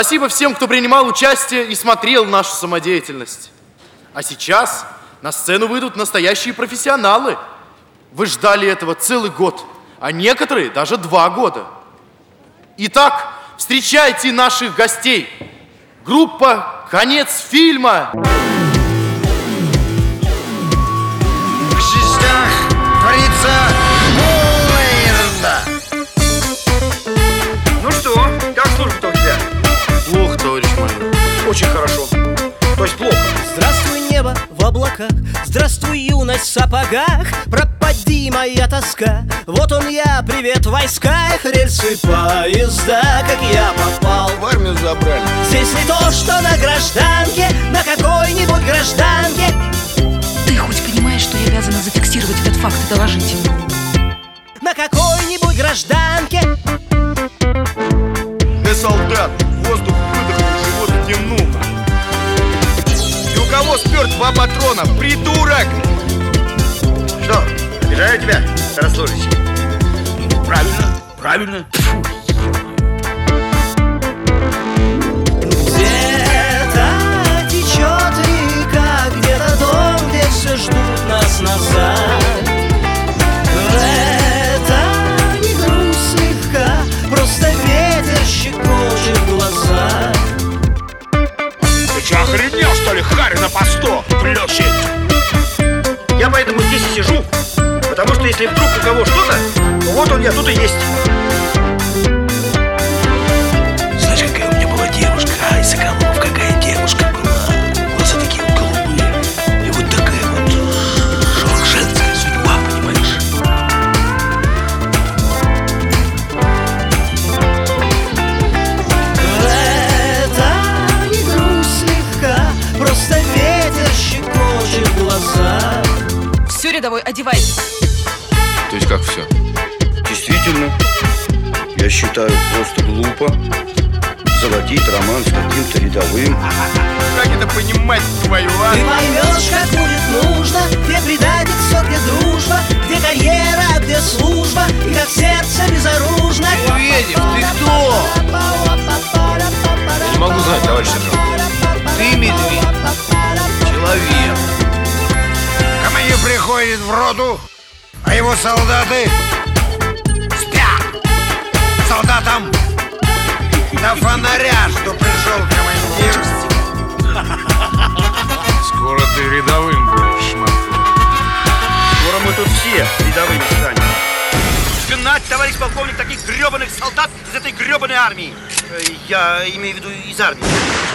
Спасибо всем, кто принимал участие и смотрел нашу самодеятельность. А сейчас на сцену выйдут настоящие профессионалы. Вы ждали этого целый год, а некоторые даже 2 года. Итак, встречайте наших гостей. Группа «Конец фильма». В частях творится полная ерунда. Ну что, как служба-то у тебя? Плохо, товарищ майор. Очень хорошо. То есть плохо. Здравствуй, небо в облаках, здравствуй, юность в сапогах. Пропади моя тоска, вот он я, привет в войсках. Рельсы поезда, как я попал В армию забрали. Здесь не то, что на гражданке, на какой-нибудь гражданке. Ты хоть понимаешь, что я обязана зафиксировать этот факт и доложить? На какой-нибудь гражданке. Солдат, воздух выдохнул, живот втянул. И у кого сперт 2 патрона? Придурок! Что, обижаю тебя, старослужащий? Правильно, правильно. Где-то течет река, где-то дом, где все ждут нас назад. Это не грусть слегка, просто ветер щекочет глаза. Ты что, охренел, что ли, харь на посту плющит? Я поэтому здесь и сижу, потому что если вдруг у кого что-то, то вот он я тут и есть. Знаешь, какая у меня была девушка? Ай, Соколов, какая девушка была. Глаза такие вот голубые. И вот такая вот женская судьба, понимаешь? Это не грусть слегка, просто ветер щекочет глаза. Все, рядовой, одевайтесь. То есть как все? Действительно, я считаю просто глупо заводить роман с каким-то рядовым. Как это понимать, твою, а? Ты поймешь, как будет нужно, где предательство, где дружба, где карьера, где служба, и как сердце безоружно. Медведев, ты кто? Я не могу знать, товарищ сержант. Ты медведь. Человек. Командир приходит в роту, а его солдаты спят. Солдатам до фонаря, что пришел командир. Скоро ты рядовым будешь, шматку. Скоро мы тут все рядовыми станем. Гнать, товарищ полковник, таких гребаных солдат из этой гребаной армии. Я имею в виду из армии.